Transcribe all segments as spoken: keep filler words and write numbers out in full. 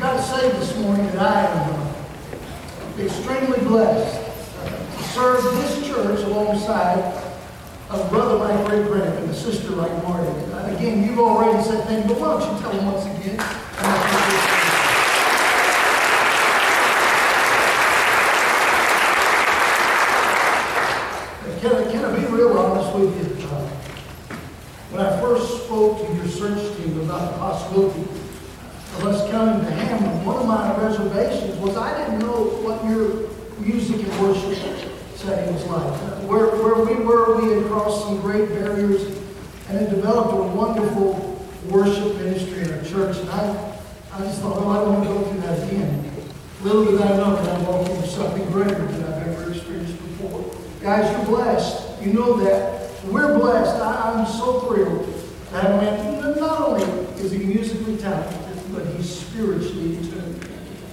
got to say this morning that I am uh, extremely blessed uh, to serve this church alongside a brother like Ray Grant and a sister like Marty. Uh, again, you've already said things, but why don't you tell them once again? Can I, can I be real honest with you? Uh, when I first spoke to your search team about the possibility of us coming to Hammond, one of my reservations was I didn't know what your music and worship setting was like. Uh, where, where we were, we had crossed some great barriers and had developed a wonderful worship ministry in our church. And I, I just thought, oh, I don't want to go through that again. Little did I know that I'm walking into something greater than I've ever experienced before. Guys, you're blessed. You know that. We're blessed. I, I'm so thrilled to have a man. Not only is he musically talented, but he's spiritually tuned.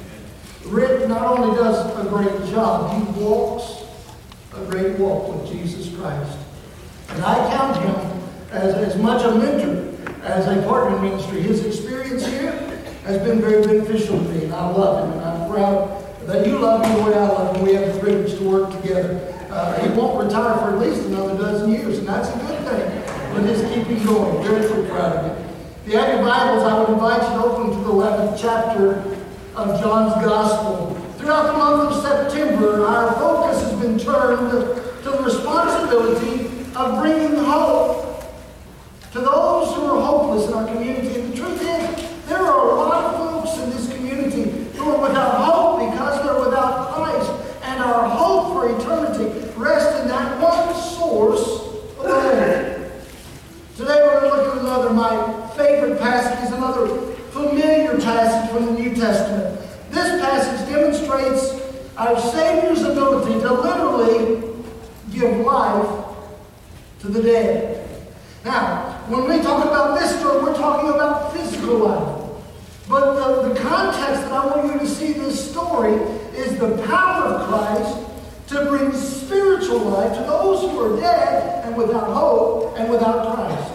Rick not only does a great job, he walks a great walk with Jesus Christ. And I count him as, as much a mentor as a partner in ministry. His experience here has been very beneficial to me, and I love him, and I'm proud that you love him the way I love him. We have the privilege to work together. Uh, he won't retire for at least another dozen years, and that's a good thing. But just keep him going. Very, very proud of him. If you have your Bibles, I would invite you to open to the eleventh chapter of John's Gospel. Throughout the month of September, our focus has been turned to the responsibility of bringing hope to those who are hopeless in our community. And the truth is, there are a lot of folks in this community who are without hope because they're without Christ. And our hope for eternity rests in that one source alone. Today we're going to look at another of my favorite passages, another familiar passage from the New Testament. This passage demonstrates our Savior's ability to literally give life to the dead. Now, when we talk about this story, we're talking about physical life. But the, the context that I want you to see this story is the power of Christ to bring spiritual life to those who are dead and without hope and without Christ.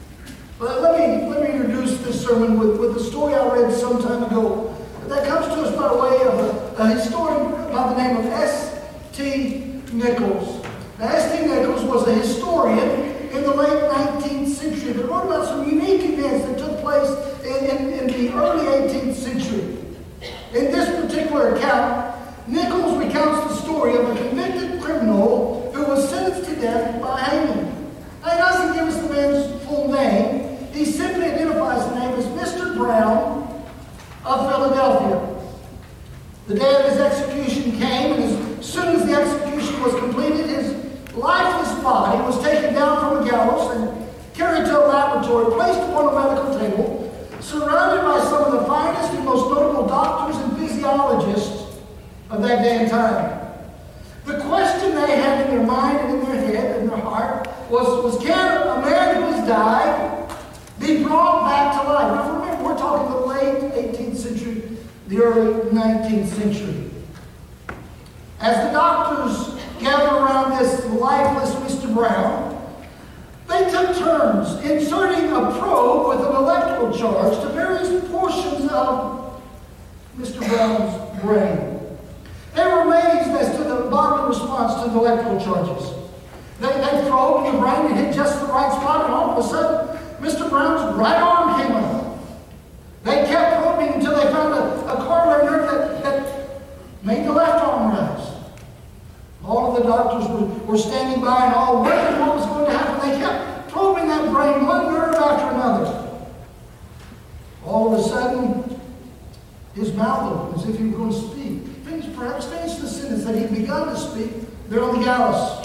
But let me, let me introduce this sermon with, with a story I read some time ago that comes to us by way of a, a historian by the name of S T Nichols. Now, S T Nichols was a historian in the late nineteenth century that wrote about some unique events that took place in, in, in the early eighteenth century. In this particular account, Nichols recounts the story of a convicted criminal who was sentenced to death by hanging. Now, he doesn't give us the man's full name. He simply identifies the name as Mister Brown of Philadelphia. The day of his execution came, and as soon as the execution was completed, his lifeless body was taken down from a gallows and carried to a laboratory, placed upon a medical table, surrounded by some of the finest and most notable doctors and physiologists of that day and time. The question they had in their mind and in their head and their heart was, was can a man who has died be brought back to life? Now remember, we're talking the late eighteenth century, the early nineteenth century. As the doctors gathered around this lifeless Mister Brown, they took turns inserting a probe with an electrical charge to various portions of Mister Brown's brain. They were amazed as to the bodily response to the electrical charges. They, they probed the brain and hit just the right spot, and all of a sudden, Mister Brown's right arm came up. They kept probing until they found a, a corollary nerve that, that made the left arm rise. All of the doctors were, were standing by and all wondering what was going to happen. They kept probing that brain, one nerve after another. All of a sudden, his mouth opened as if he were going to speak. Finished, perhaps finished the sentence that he'd begun to speak. They're on the gallows.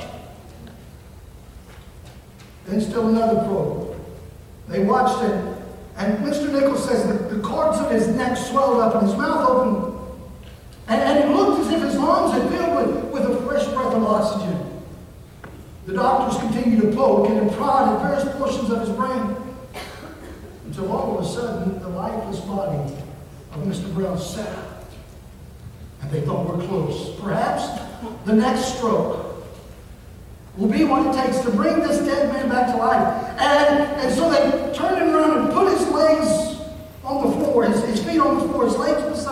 Then still another probe. They watched it, and Mister Nichols says that the cords of his neck swelled up and his mouth opened. And, and it looked as if his lungs had filled with, with a fresh breath of oxygen. The doctors continued to poke and prod at various portions of his brain until all of a sudden the lifeless body of Mister Brown sat up. And they thought, we're close. Perhaps the next stroke will be what it takes to bring this dead man back to life. And, and so they turned him around and put his legs on the floor, his, his feet on the floor, his legs beside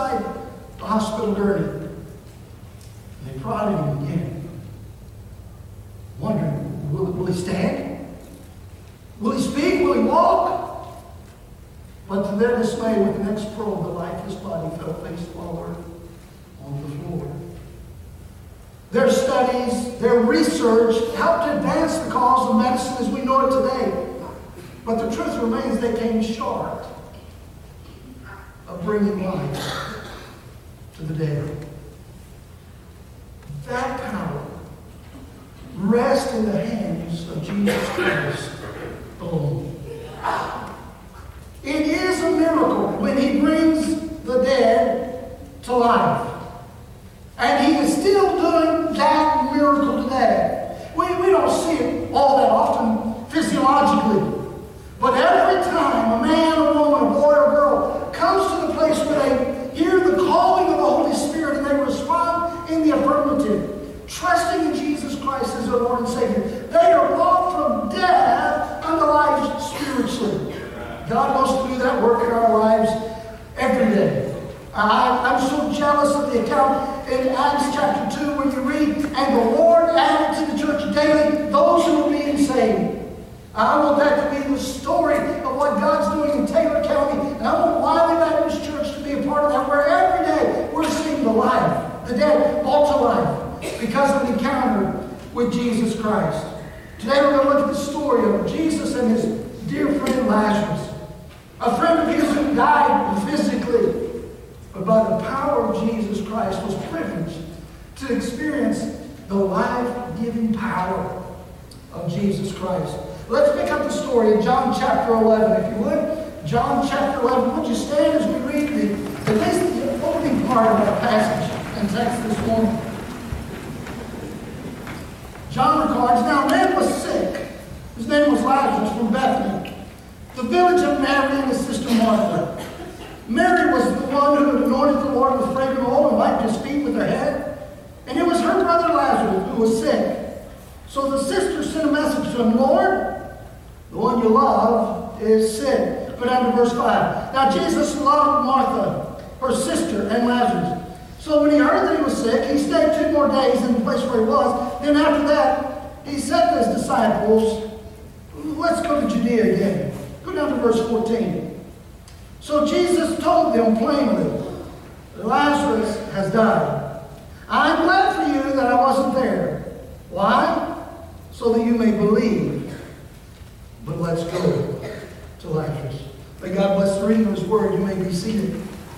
hospital gurney. And they prodded him again, wondering, will, will he stand? Will he speak? Will he walk? But to their dismay, with the next probe, the lifeless body fell face forward on the floor. Their studies, their research helped advance the cause of medicine as we know it today. But the truth remains, they came short of bringing life to the dead. That power rests in the hands of Jesus Christ alone. It is a miracle when He brings the dead to life. And He is still doing that miracle today. We, we don't see it all that often physiologically. But every time a man, a woman, a boy, or girl comes to the place where they hear the calling of the Holy Spirit and they respond in the affirmative, trusting in Jesus Christ as their Lord and Savior, they are brought from death unto life spiritually. God wants to do that work in our lives every day. I, I'm so jealous of the account in Acts chapter two where you read, and the Lord added to the church daily those who were being saved. I want that to be the story of what God's doing in Taylor County. And I want Wiley Baptist Church to be a part of that, where every day we're seeing the life, the dead, brought to life because of an encounter with Jesus Christ. Today we're going to look at the story of Jesus and his dear friend Lazarus. A friend of his who died physically, but by the power of Jesus Christ was privileged to experience the life-giving power of Jesus Christ. Let's pick up the story in John chapter eleven, if you would. John chapter eleven. Would you stand as we read the, at least the opening part of our passage and text this morning? John records, now a man was sick. His name was Lazarus from Bethany, the village of Mary and his sister Martha. Mary was the one who had anointed the Lord with fragrant oil and wiped his feet with her head. And it was her brother Lazarus who was sick. So the sister sent a message to him, Lord, the one you love is sick. Go down to verse five. Now Jesus loved Martha, her sister, and Lazarus. So when he heard that he was sick, he stayed two more days in the place where he was. Then after that, he said to his disciples, let's go to Judea again. Go down to verse fourteen. So Jesus told them plainly, Lazarus has died. I'm glad for you that I wasn't there. Why? So that you may believe. But let's go to Lazarus. May God bless the reading of His Word. You may be seated.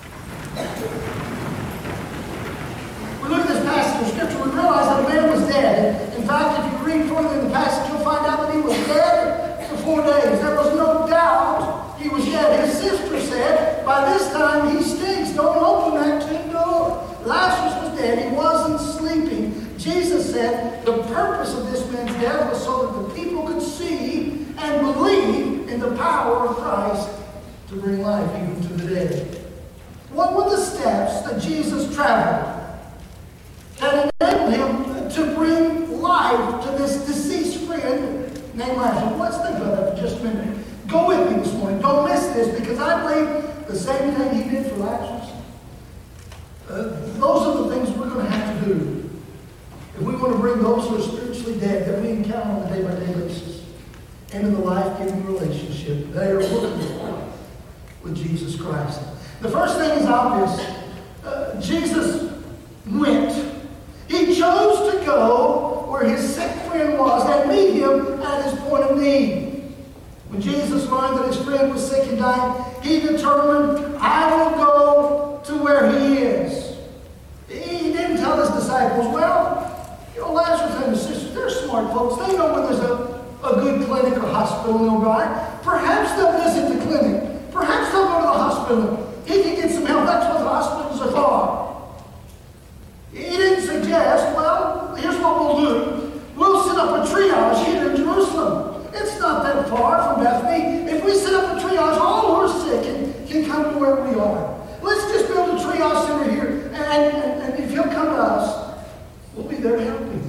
We look at this passage of Scripture, we realize that the man was dead. In fact, if you read further in the passage, you'll find out that he was dead for four days. There was no doubt he was dead. His sister said, by this time he stinks. Don't open that tomb door. Lazarus was dead. He wasn't sleeping. Jesus said the purpose of this man's death was so that the people could see and believe in the power of Christ to bring life even to the dead. What were the steps that Jesus traveled that enabled him to bring life to this deceased friend named Lazarus? Let's think about that for just a minute. Go with me this morning. Don't miss this, because I believe the same thing he did for Lazarus. Uh, those are the things we're going to have to do if we want to bring those who are spiritually dead that we encounter on a day-by-day basis into the life-giving relationship they are looking for with Jesus Christ. The first thing is obvious. Uh, Jesus went. He chose to go where his sick friend was and meet him at his point of need. When Jesus learned that his friend was sick and dying, he determined, I will go to where he is. He didn't tell his disciples, well, you know, Lazarus and his sisters, they're smart folks. They know when there's a, a good clinic or hospital nearby. Perhaps they'll visit the clinic. Perhaps they'll go to the hospital. He can get some help. That's what the hospitals are for. He didn't suggest, well, here's what we'll do. We'll set up a triage here in Jerusalem. It's not that far from Bethany. If we set up a triage, all who are sick can, can come to where we are. Let's just build a triage center here. And, and, and if you'll come to us, we'll be there to help you.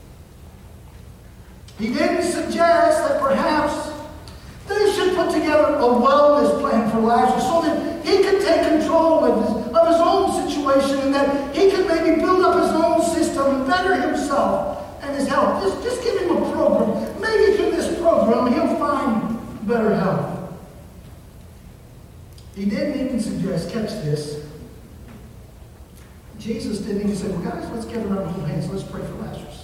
He didn't suggest that perhaps they should put together a wellness plan for Lazarus so that he could take control of his, of his own situation situation and that he could maybe build up his own system and better himself and his health. Just, just give him a program. Maybe through this program he'll find better health. He didn't even suggest, catch this, Jesus didn't even say, well guys, let's get around and hold hands, let's pray for Lazarus.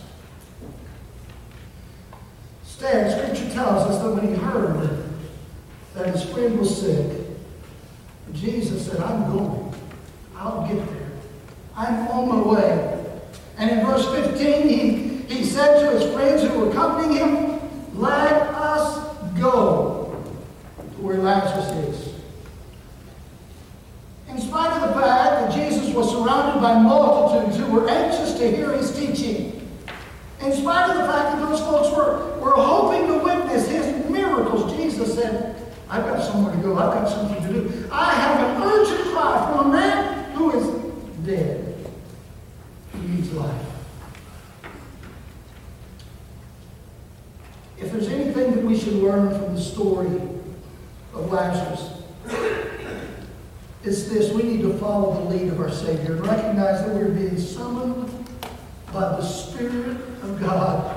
Instead, Scripture tells us that when he heard that his friend was sick, Jesus said, I'm going. I'll get there. I'm on my way. And in verse fifteen, he, he said to his friends who were accompanying him, let us go to where Lazarus is. In spite of the fact that Jesus was surrounded by multitudes who were anxious to hear his teaching, in spite of the fact that those folks were, were hoping to witness his miracles, Jesus said, I've got somewhere to go. I've got something to do. I have an urgent cry from a man who is dead. He needs life. If there's anything that we should learn from the story of Lazarus, it's this. We need to follow the lead of our Savior and recognize that we're being summoned by the Spirit of God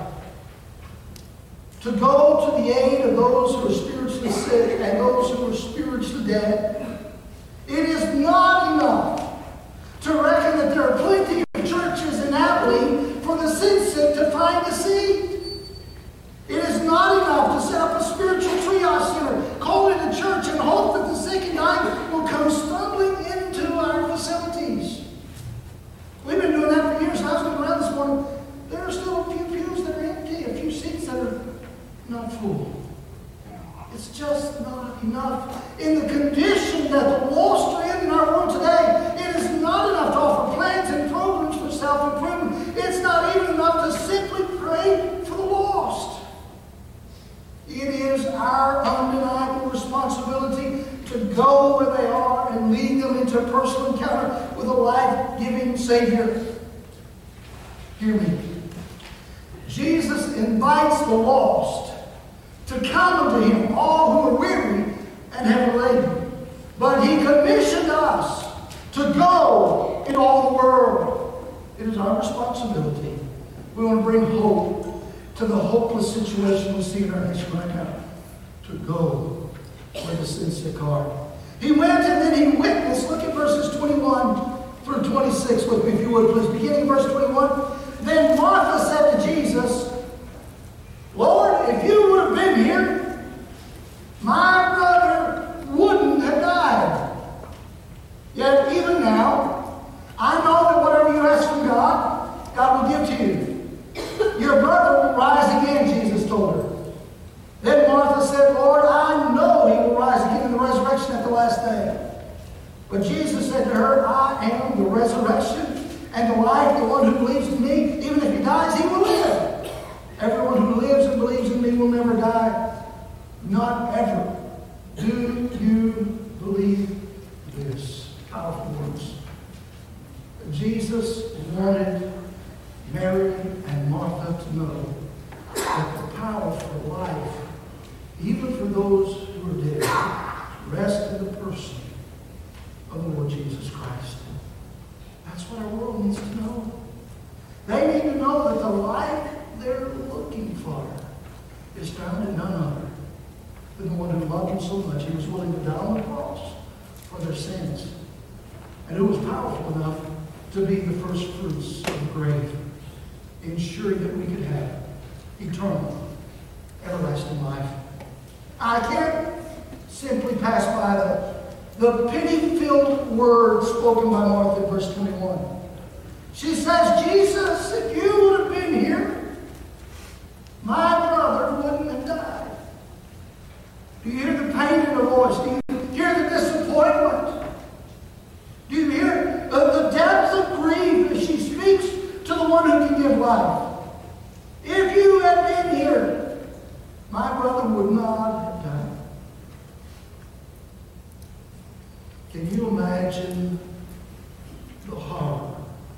to go to the aid of those who are spiritually sick and those who are spiritually dead. It is not enough to reckon that there are plenty of churches in Abilene for the sin sick to find a seat. It is not enough to set up a spiritual triage center, call it a church, and hope that the sick and dying will come stumbling into our facilities. We've been doing that for years. I was looking around this morning. There are still a few pews that are empty, a few seats that are not full. It's just not enough. In the condition that the lost are in in our world today, it is not enough to offer plans and programs for self-improvement. It's not even enough to simply pray for the lost. It is our undeniable responsibility to go where they are and lead them into a personal encounter with a life-giving Savior. Hear me. Jesus invites the lost to come unto him, all who are weary and heavy laden. But he commissioned us to go in all the world. It is our responsibility. We want to bring hope to the hopeless situation we see in our nation right now. To go where the sin sick are. He went and then he witnessed. Look at verses twenty-one through twenty-six with me, if you would, please. Beginning in verse twenty-one. Then Martha said to Jesus, Lord, if you would have been here, my brother wouldn't have died. Yet even now, I know that whatever you ask from God, God will give to you. Your brother will rise again, Jesus told her. Then Martha said, Lord, I know he will rise again in the resurrection at the last day. But Jesus said to her, I am the resurrection and the life. The one who believes in me, even if he dies, he will live. Everyone who lives and believes in me will never die. Not ever. Do you believe this? Powerful words. Jesus wanted Mary and Martha to know that the power for life, even for those who are dead, rests in the person of the Lord Jesus Christ. That's what our world needs to know. They need to know that the life they're looking for is found in none other than the one who loved them so much he was willing to die on the cross for their sins, and who was powerful enough to be the first fruits of the grave, ensuring that we could have eternal, everlasting life. I can't simply pass by the, the pity-filled words spoken by Martha in verse twenty-one. She says, Jesus, if you would have been here, my brother wouldn't have died. Do you hear the pain in her voice? Do you hear the disappointment? Do you hear the, the depth of grief as she speaks to the one who can give life? If you had been here, my brother would not have died. Can you imagine the horror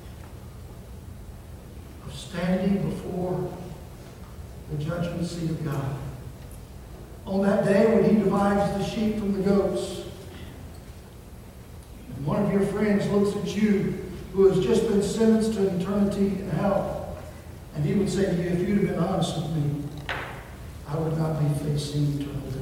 of standing before the judgment seat of God on that day when he divides the sheep from the goats? And one of of your friends looks at you who has just been sentenced to eternity in hell, and he would say to you, if you'd have been honest with me, I would not be facing eternal death.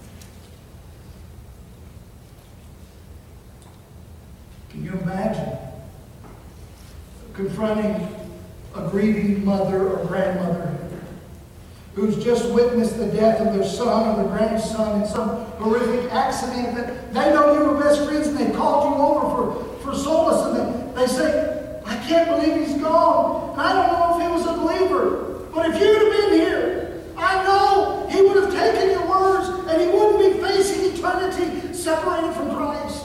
Can you imagine confronting a grieving mother or grandmother who's just witnessed the death of their son or their grandson in some horrific accident that they know you were best friends and they called you over for, for solace, and they, they say, I can't believe he's gone. And I don't know if he was a believer, but if you'd have been here, I know he would have taken your words and he wouldn't be facing eternity separated from Christ.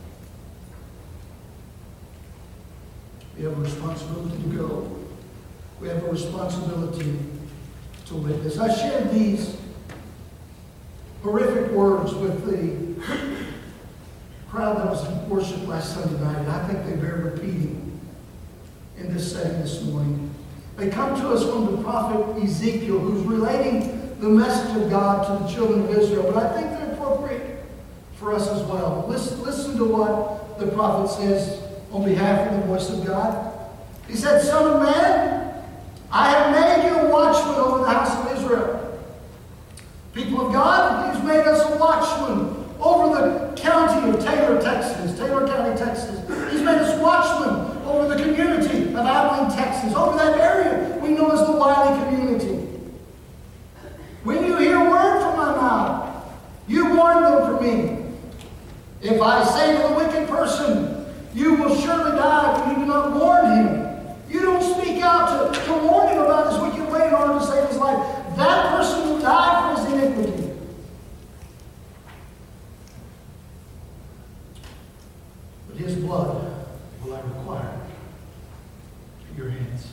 We have a responsibility to go. We have a responsibility to witness. I shared these horrific words with the crowd that was in worship last Sunday night, and I think they bear repeating in this setting this morning. They come to us from the prophet Ezekiel, who's relating the message of God to the children of Israel, but I think they're appropriate for us as well. Listen, listen to what the prophet says on behalf of the voice of God. He said, Son of man, I have made you a watchman over the house of Israel. People of God, He's made us a watchman over the county of Taylor, Texas, Taylor County, Texas. He's made us watchmen over the community of Abilene, Texas, over that area we know as the Wiley community. When you hear a word from my mouth, you warn them for me. If I say to the wicked person, you will surely die if you do not warn him, you don't speak out to, to warn him about his wicked way in order to save his life, that person will die for his iniquity. But his blood will I require at your hands.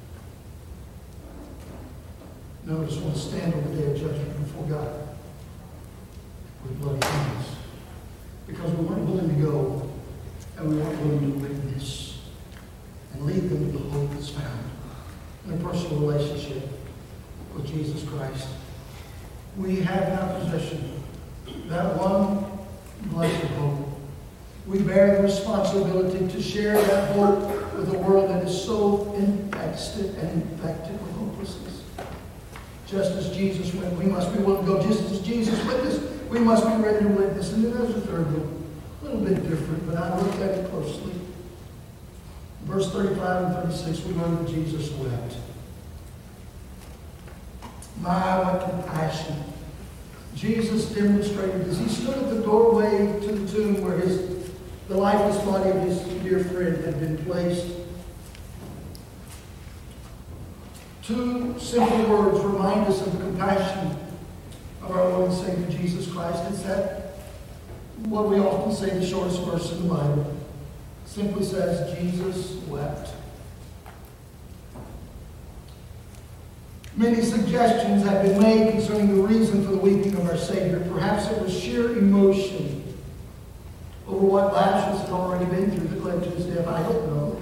Notice we'll stand on the day of judgment before God with bloody hands, because we weren't willing to go and we weren't willing to witness and lead them to the hope that's found in a personal relationship with Jesus Christ. We have in our possession that one blessed hope. We bear the responsibility to share that hope with a world that is so infested and infected with hopelessness. Just as Jesus went, we must be willing to go. Just as Jesus witnessed, we must be ready to witness. And then there's a third one. A little bit different, but I looked at it closely. Verse thirty-five and thirty-six, we learn that Jesus wept. My, what compassion Jesus demonstrated as he stood at the doorway to the tomb where his, the lifeless body of his dear friend had been placed. Two simple words remind us of the compassion of our Lord and Savior Jesus Christ. It's that what we often say, the shortest verse in the Bible, simply says, Jesus wept. Many suggestions have been made concerning the reason for the weeping of our Savior. Perhaps it was sheer emotion over what Lazarus had already been through that led to his death. I don't know.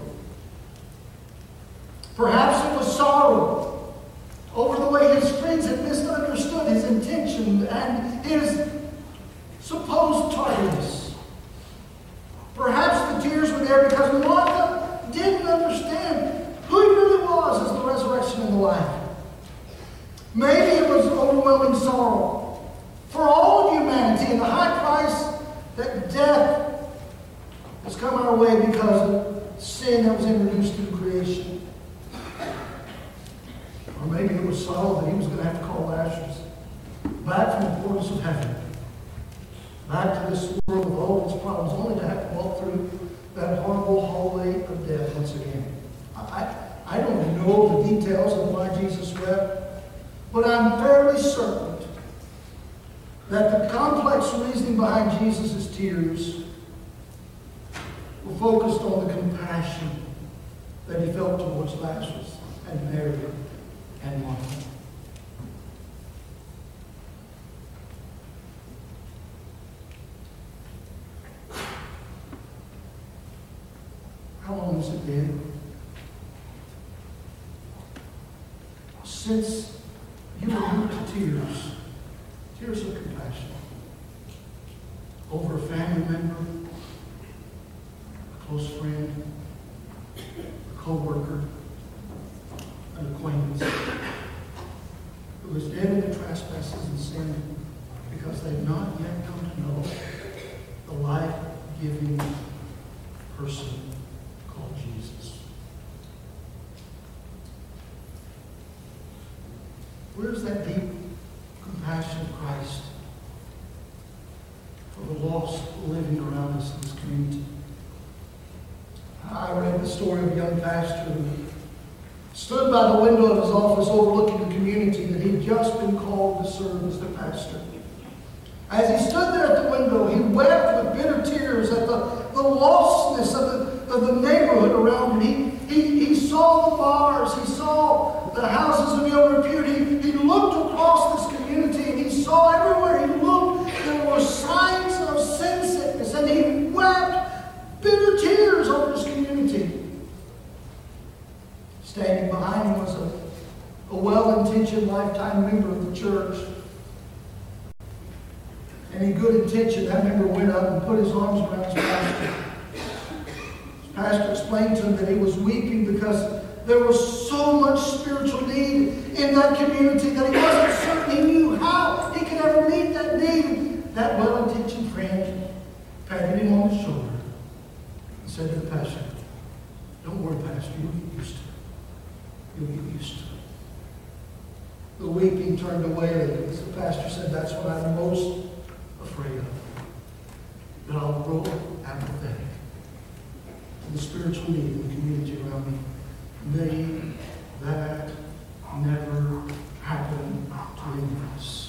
Perhaps it was sorrow over the way his friends had misunderstood his intention and his supposed tardiness. Perhaps the tears were there because Martha didn't understand who he really was as the resurrection and the life. Maybe it was overwhelming sorrow for all of humanity and the high price that death has come our way because of sin that was introduced into creation. Or maybe it was sorrow that he was going to have to call Lazarus back from the portals of heaven, back to this world with all its problems, only to have to walk through that horrible hallway of death once again. I, I don't know the details of why Jesus wept, but I'm fairly certain that the complex reasoning behind Jesus' tears were focused on the compassion that he felt towards Lazarus and Mary and Martha. How long has it been since you were moved to tears, tears of compassion, over a family member, close friend, a co-worker, an acquaintance who was dead in the trespasses and sin because they had not yet come to know the life-giving person called Jesus. Where's that deep compassion of Christ for the lost living around us in this community? I read the story of a young pastor who stood by the window of his office overlooking the community that he'd just been called to serve as their pastor. As he stood there at the window, he wept with bitter tears at the, the lostness of the, of the neighborhood around him. He, he, he saw the bars, he saw the houses of ill repute. He, he looked across this community and he saw everywhere he looked there were signs of sin sickness, and he wept bitter tears over his community. Standing behind him was a, a well-intentioned lifetime member of the church. And in good intention, that member went up and put his arms around his pastor. His pastor explained to him that he was weeping because there was so much spiritual need in that community that he wasn't certain he knew how he could ever meet that need. That well-intentioned friend patted him on the shoulder and said to the pastor, "Don't worry, Pastor, you'll get used to it. You'll get used to it." The weeping turned to wailing as the pastor said, "That's what I'm most afraid of. That I'll grow apathetic to the spiritual need in the community around me. May that never happen to any of us.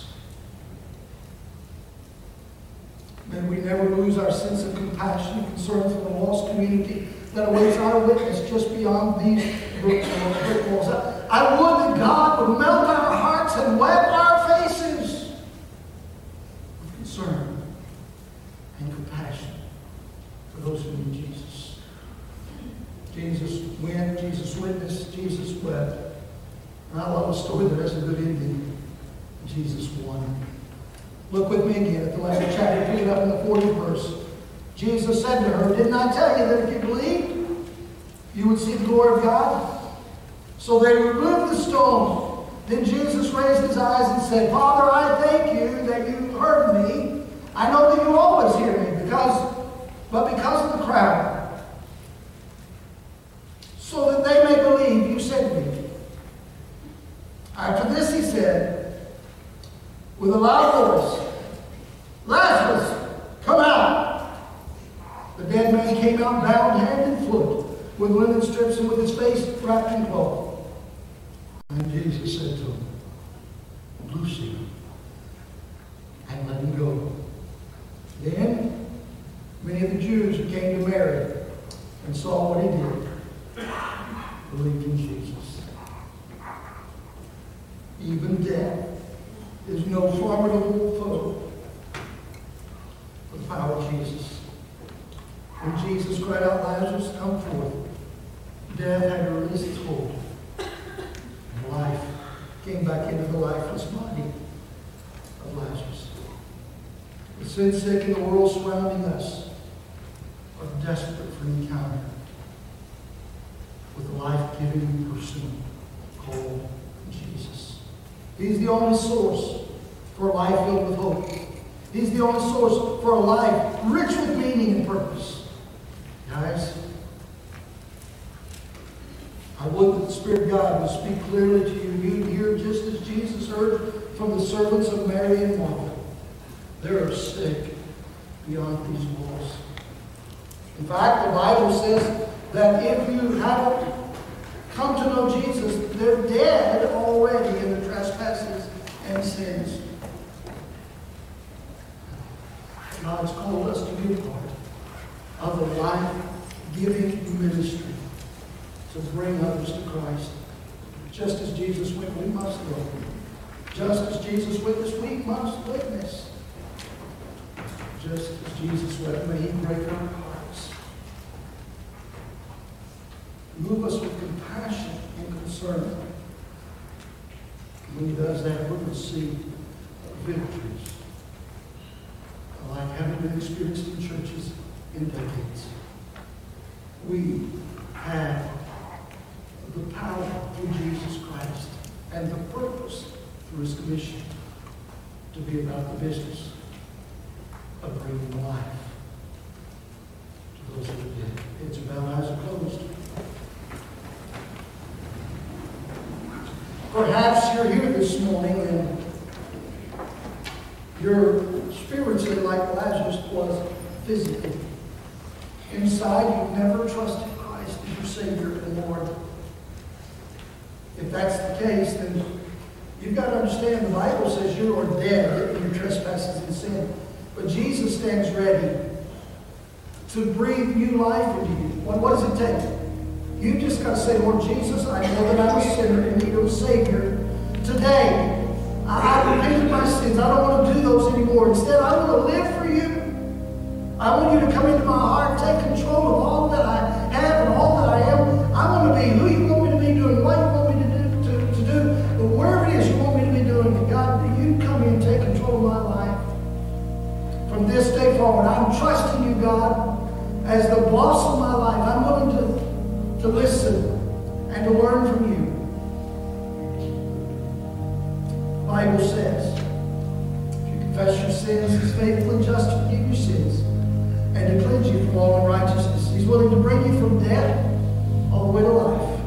May we never lose our sense of compassion and concern for the lost community that awaits our witness just beyond these brick walls. I, I would that God would melt our hearts and wet our faces with concern and compassion for those who need Jesus. Jesus went, Jesus witnessed, Jesus wept. And I love a story that has a good ending. Jesus won. Look with me again at the last chapter, pick it up in the fortieth verse. Jesus said to her, "Didn't I tell you that if you believed, you would see the glory of God?" So they removed the stone. Then Jesus raised his eyes and said, "Father, I thank you that you heard me. I know that you always hear me, because, but because of the crowd, so that they may believe you sent me." After this he said, with a loud voice, "Lazarus, come out!" The dead man came out bound hand and foot, with linen strips and with his face wrapped in cloth. And Jesus said to him, "Loose him and let him go." Then many of the Jews who came to Mary and saw what he did believed in Jesus. Even death is no formidable foe for the power of Jesus. When Jesus cried out, "Lazarus, come forth," death had to release its hold. And life came back into the lifeless body of Lazarus. The sin sick in the world surrounding us are desperate for an encounter with a life-giving person called Jesus. He's the only source for a life filled with hope. He's the only source for a life rich with meaning and purpose. Guys, I would that the Spirit of God would speak clearly to you. You'd hear just as Jesus heard from the servants of Mary and Martha. They are sick beyond these walls. In fact, the Bible says that if you haven't come to know Jesus, they're dead already in the trespasses and sins. God's called us to be a part of the life-giving ministry to bring others to Christ. Just as Jesus went, we must go. Just as Jesus witnessed, we must witness. Just as Jesus wept, may He break our hearts. Move us with compassion and concern. When He does that, we will see victories like haven't been experienced in churches in decades. we have the power through Jesus Christ and the purpose through His commission to be about the business of bringing life to those who are dead. Heads are bowed, eyes are closed. Perhaps you're here this morning and you're spiritually like Lazarus was physically. Inside, you've never trusted Christ as your Savior and Lord. If that's the case, then you've got to understand the Bible says you are dead in your trespasses and sin. But Jesus stands ready to breathe new life into you. What, what does it take? You just got to say, Lord Jesus, I know that I'm a sinner in need of a Savior. Today, I, I repent of my sins. I don't want to do those anymore. Instead, I want to live for you. I want you to come into my heart, take control of all that I have and all that I am. I want to be who you want me to be doing, what you want me to do, to, to do, but wherever it is you want me to be doing, God, you come in and take control of my life. From this day forward, I'm trusting you, God, as the boss of my life. I'm willing to, to listen and to learn from you. The Bible says, if you confess your sins, He's faithful and just to forgive your sins and to cleanse you from all unrighteousness. He's willing to bring you from death all the way to life.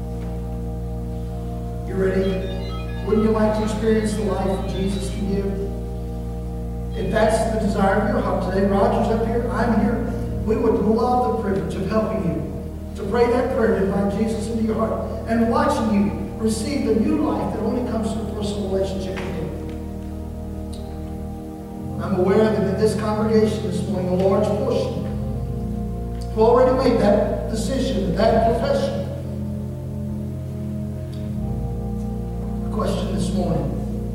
You ready? Wouldn't you like to experience the life that Jesus can give? If that's the desire of your heart today, Roger's up here, I'm here. We would love the privilege of helping you to pray that prayer, to invite Jesus into your heart, and watching you receive the new life that only comes through a personal relationship with Him. I'm aware that in this congregation this morning, a large portion have already made that decision, that profession. The question this morning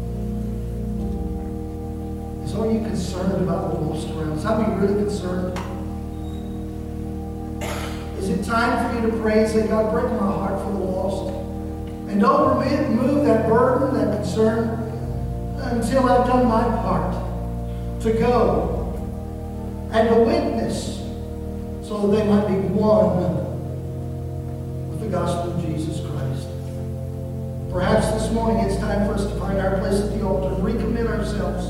is, are you concerned about the lost around us? Are we really concerned? Is it time for you to pray and say, God, break my heart for the lost? And don't remove that burden, that concern, until I've done my part to go and to witness so that they might be one with the gospel of Jesus Christ. Perhaps this morning it's time for us to find our place at the altar and recommit ourselves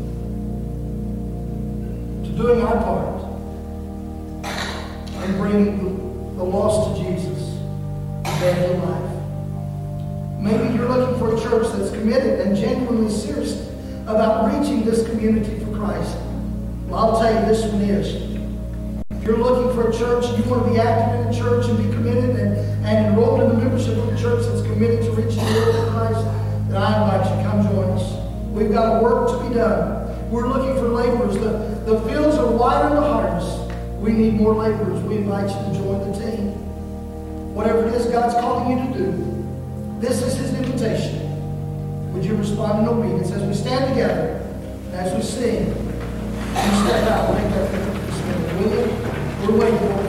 to doing our part and bringing the lost to Jesus and back to life. Maybe you're looking for a church that's committed and genuinely serious about reaching this community for Christ. Well, I'll tell you, this one is. If you're looking for a church, you want to be active in a church and be committed and, and enrolled in the membership of a church that's committed to reaching the world for Christ, then I invite you to come join us. We've got work to be done. We're looking for laborers. The, the fields are wide in the harvest. We need more laborers. We invite you to join the team. Whatever it is God's calling you to do, this is His invitation. Would you respond in obedience as we stand together, as we sing, and step out and make that commitment this morning? Will you? We're waiting for